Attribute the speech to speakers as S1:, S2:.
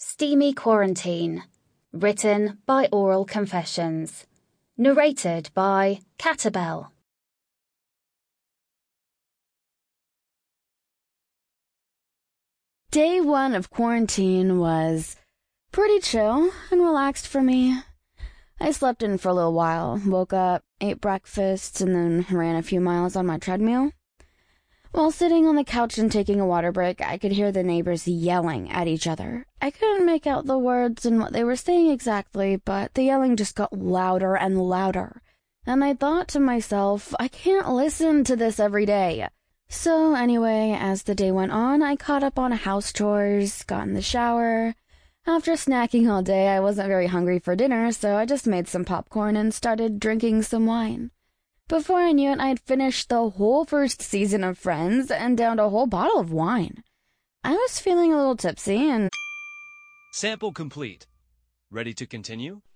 S1: Steamy Quarantine. Written by Oral Confessions. Narrated by Catabel.
S2: Day 1 of quarantine was pretty chill and relaxed for me. I slept in for a little while, woke up, ate breakfast, and then ran a few miles on my treadmill. While sitting on the couch and taking a water break, I could hear the neighbors yelling at each other. I couldn't make out the words and what they were saying exactly, but the yelling just got louder and louder. And I thought to myself, I can't listen to this every day. So anyway, as the day went on, I caught up on house chores, got in the shower. After snacking all day, I wasn't very hungry for dinner, so I just made some popcorn and started drinking some wine. Before I knew it, I had finished the whole first season of Friends and downed a whole bottle of wine. I was feeling a little tipsy and...
S3: Sample complete. Ready to continue?